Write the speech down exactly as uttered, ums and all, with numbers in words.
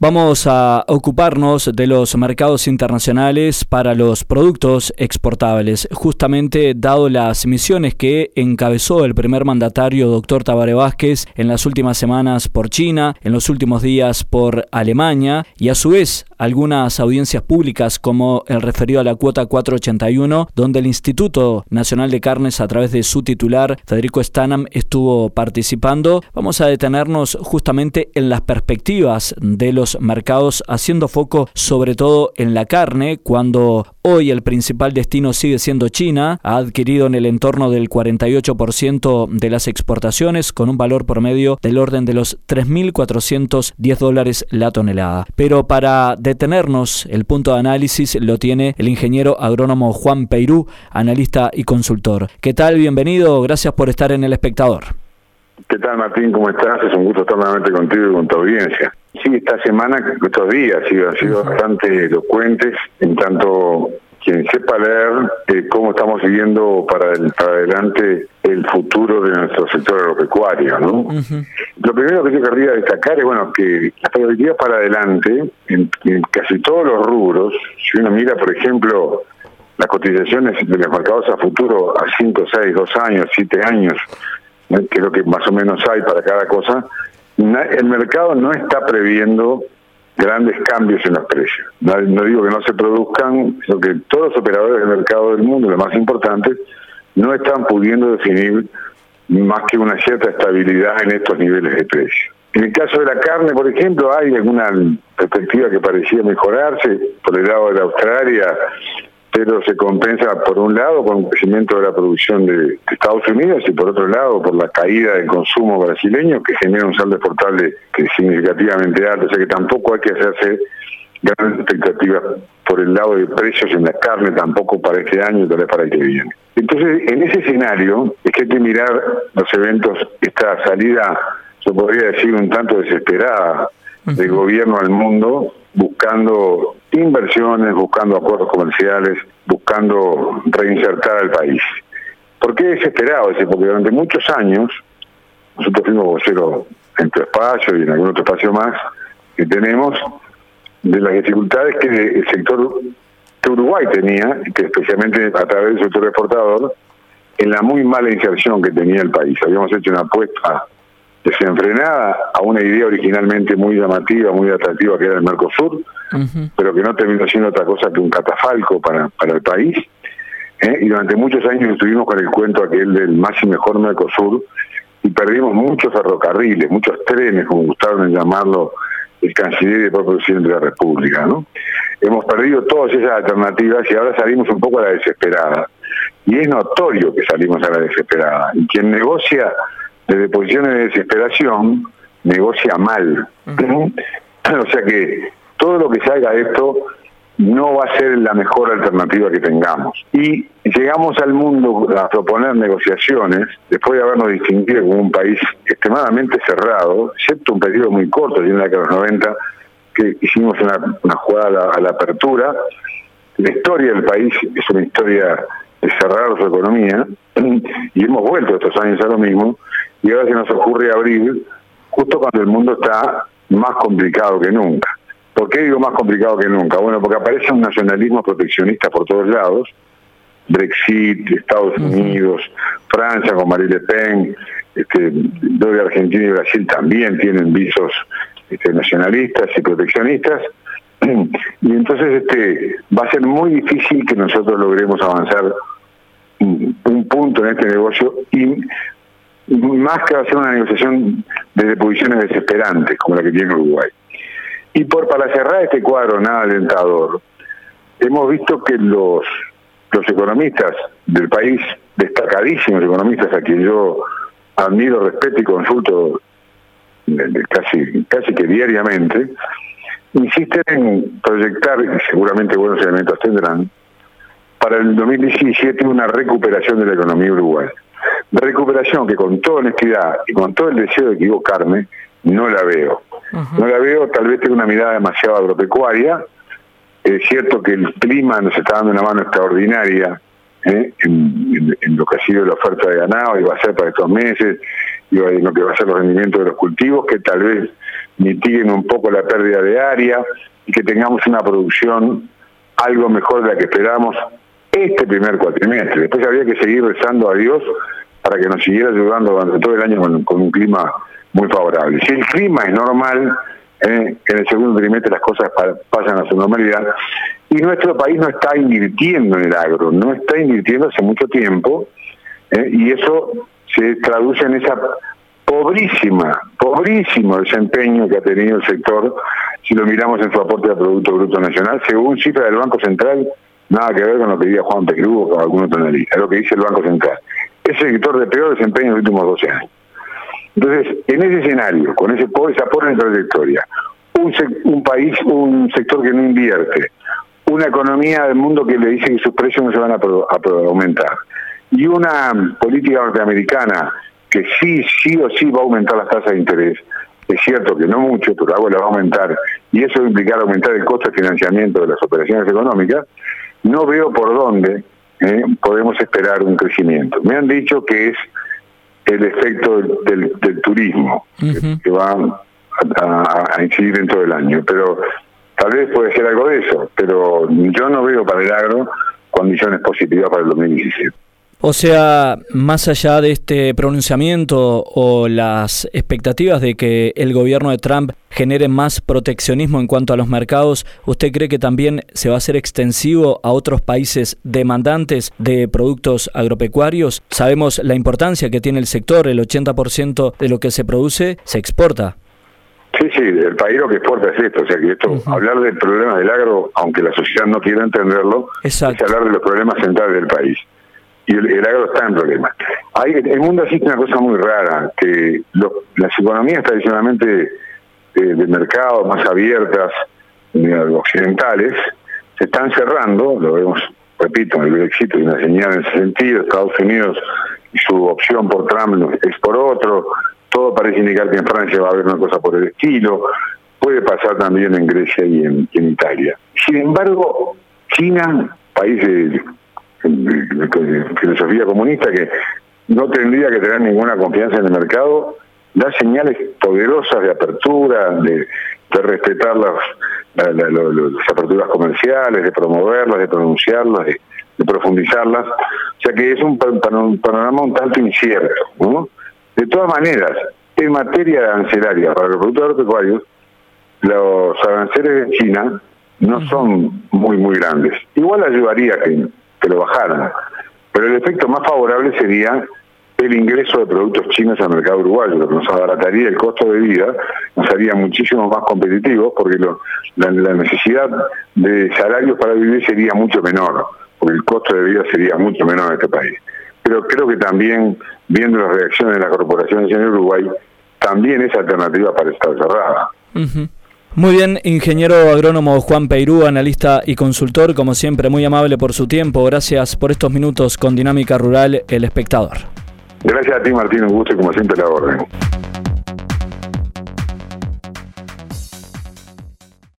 Vamos a ocuparnos de los mercados internacionales para los productos exportables, justamente dado las misiones que encabezó el primer mandatario, doctor Tabaré Vázquez, en las últimas semanas por China, en los últimos días por Alemania, y a su vez algunas audiencias públicas como el referido a la cuota cuatrocientos ochenta y uno, donde el Instituto Nacional de Carnes, a través de su titular, Federico Stanam, estuvo participando. Vamos a detenernos justamente en las perspectivas de los mercados, haciendo foco sobre todo en la carne, cuando hoy el principal destino sigue siendo China. Ha adquirido en el entorno del cuarenta y ocho por ciento de las exportaciones, con un valor promedio del orden de los tres mil cuatrocientos diez dólares la tonelada. Pero para detenernos, el punto de análisis lo tiene el ingeniero agrónomo Juan Peirú, analista y consultor. ¿Qué tal? Bienvenido, gracias por estar en El Espectador. ¿Qué tal, Martín? ¿Cómo estás? Es un gusto estar nuevamente contigo y con tu audiencia. Sí, esta semana, estos días, sí, han sido uh-huh. bastante elocuentes, en tanto quien sepa leer eh, cómo estamos siguiendo para, el, para adelante el futuro de nuestro sector agropecuario, ¿no? Uh-huh. Lo primero que yo querría destacar es, bueno, que las perspectivas para adelante, en, en casi todos los rubros, si uno mira, por ejemplo, las cotizaciones de los mercados a futuro a cinco, seis, dos años, siete años, que es lo que más o menos hay para cada cosa, el mercado no está previendo grandes cambios en los precios. No, no digo que no se produzcan, sino que todos los operadores del mercado del mundo, los más importantes, no están pudiendo definir más que una cierta estabilidad en estos niveles de precio. En el caso de la carne, por ejemplo, hay alguna perspectiva que parecía mejorarse por el lado de Australia, pero se compensa por un lado con un crecimiento de la producción de Estados Unidos y por otro lado por la caída del consumo brasileño, que genera un saldo exportable que es significativamente alto. O sea que tampoco hay que hacerse grandes expectativas por el lado de precios en la carne, tampoco para este año, tal vez para el que viene. Entonces, en ese escenario es que hay que mirar los eventos, esta salida, yo podría decir, un tanto desesperada del gobierno al mundo, buscando inversiones, buscando acuerdos comerciales, buscando reinsertar al país. ¿Por qué desesperado? Porque durante muchos años, nosotros fuimos voceros en tu espacio y en algún otro espacio más que tenemos, de las dificultades que el sector que Uruguay tenía, que especialmente a través del sector exportador, en la muy mala inserción que tenía el país. Habíamos hecho una apuesta desenfrenada a una idea originalmente muy llamativa, muy atractiva, que era el Mercosur, uh-huh. pero que no terminó siendo otra cosa que un catafalco para, para el país. ¿eh? Y durante muchos años estuvimos con el cuento aquel del más y mejor Mercosur, y perdimos muchos ferrocarriles, muchos trenes, como gustaron en llamarlo el canciller y el propio presidente de la República, ¿no? Hemos perdido todas esas alternativas y ahora salimos un poco a la desesperada. Y es notorio que salimos a la desesperada. Y quien negocia desde posiciones de desesperación, negocia mal. Uh-huh. O sea que todo lo que salga de esto no va a ser la mejor alternativa que tengamos. Y llegamos al mundo a proponer negociaciones, después de habernos distinguido como un país extremadamente cerrado, excepto un periodo muy corto, en la década de los noventa, que hicimos una, una jugada a la, a la apertura. La historia del país es una historia de cerrar su economía, y hemos vuelto estos años a lo mismo, y ahora se nos ocurre abrir justo cuando el mundo está más complicado que nunca. ¿Por qué digo más complicado que nunca? Bueno, porque aparece un nacionalismo proteccionista por todos lados, Brexit, Estados Unidos, Francia con Marine Le Pen, este, de Argentina y Brasil también tienen visos este, nacionalistas y proteccionistas, y entonces este va a ser muy difícil que nosotros logremos avanzar un, un punto en este negocio, y más que hacer una negociación desde posiciones desesperantes como la que tiene Uruguay. Y por para cerrar este cuadro nada alentador, hemos visto que los los economistas del país, destacadísimos economistas a quien yo admiro, respeto y consulto casi casi que diariamente, insisten en proyectar, y seguramente buenos elementos tendrán, para el dos mil diecisiete una recuperación de la economía uruguaya. Recuperación que, con toda honestidad y con todo el deseo de equivocarme, no la veo. Uh-huh. No la veo, tal vez tengo una mirada demasiado agropecuaria. Es cierto que el clima nos está dando una mano extraordinaria ¿eh? en, en, en lo que ha sido la oferta de ganado, y va a ser para estos meses, y en lo que va a ser los rendimientos de los cultivos, que tal vez mitiguen un poco la pérdida de área y que tengamos una producción algo mejor de la que esperamos este primer cuatrimestre. Después habría que seguir rezando a Dios para que nos siguiera ayudando durante todo el año con, con un clima muy favorable. Si el clima es normal, eh, en el segundo trimestre las cosas pa pasan a su normalidad, y nuestro país no está invirtiendo en el agro, no está invirtiendo hace mucho tiempo, eh, y eso se traduce en esa pobrísima, pobrísimo desempeño que ha tenido el sector, si lo miramos en su aporte al Producto Bruto Nacional, según cifra del Banco Central, nada que ver con lo que diga Juan Perú o con algún otro analista, es lo que dice el Banco Central. Es el sector de peor desempeño en los últimos doce años. Entonces, en ese escenario, con ese pobre, esa pobre trayectoria, un, un país, un sector que no invierte, una economía del mundo que le dice que sus precios no se van a, pro, a pro, aumentar, y una política norteamericana que sí, sí o sí va a aumentar las tasas de interés, es cierto que no mucho, pero algo la va a aumentar, y eso va a implicar aumentar el costo de financiamiento de las operaciones económicas, no veo por dónde eh, podemos esperar un crecimiento. Me han dicho que es el efecto del, del, del turismo, uh-huh. que, que va a, a incidir en todo el año, pero tal vez puede ser algo de eso, pero yo no veo para el agro condiciones positivas para el dos mil diecisiete. O sea, más allá de este pronunciamiento o las expectativas de que el gobierno de Trump genere más proteccionismo en cuanto a los mercados, ¿usted cree que también se va a hacer extensivo a otros países demandantes de productos agropecuarios? Sabemos la importancia que tiene el sector, el ochenta por ciento de lo que se produce se exporta. Sí, sí, el país lo que exporta es esto, o sea que esto, uh-huh. hablar del problema del agro, aunque la sociedad no quiera entenderlo, Exacto. es hablar de los problemas centrales del país. Y el, el agro está en problemas. Hay, el mundo existe una cosa muy rara, que lo, las economías tradicionalmente eh, de mercado, más abiertas, eh, occidentales, se están cerrando, lo vemos, repito, el Brexit es una señal en ese sentido, Estados Unidos y su opción por Trump es por otro, todo parece indicar que en Francia va a haber una cosa por el estilo, puede pasar también en Grecia y en, y en Italia. Sin embargo, China, país de filosofía comunista que no tendría que tener ninguna confianza en el mercado, da señales poderosas de apertura, de, de respetar las, la, la, la, las aperturas comerciales, de promoverlas, de pronunciarlas, de, de profundizarlas. O sea que es un panorama un tanto incierto, ¿no? De todas maneras, en materia arancelaria para los productos agropecuarios, los aranceles de China no son muy, muy grandes. Igual ayudaría que que lo bajaran, pero el efecto más favorable sería el ingreso de productos chinos al mercado uruguayo, lo que nos abarataría el costo de vida, nos haría muchísimo más competitivos, porque lo, la, la necesidad de salarios para vivir sería mucho menor, porque el costo de vida sería mucho menor en este país. Pero creo que también, viendo las reacciones de las corporaciones en Uruguay, también esa alternativa parece estar cerrada. Uh-huh. Muy bien, ingeniero agrónomo Juan Peirú, analista y consultor, como siempre, muy amable por su tiempo. Gracias por estos minutos con Dinámica Rural, El Espectador. Gracias a ti, Martín, un gusto y como siempre la orden.